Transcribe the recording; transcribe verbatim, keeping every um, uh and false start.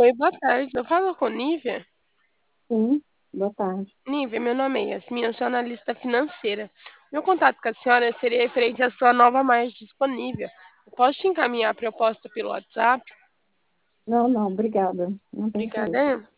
Oi, boa tarde. Eu falo com Nívia. Sim, boa tarde. Nívia, meu nome é Yasmin, eu sou analista financeira. Meu contato com a senhora seria referente à sua nova mais disponível. Eu posso te encaminhar a proposta pelo WhatsApp? Não, não, obrigada. Não tem Obrigada. interesse.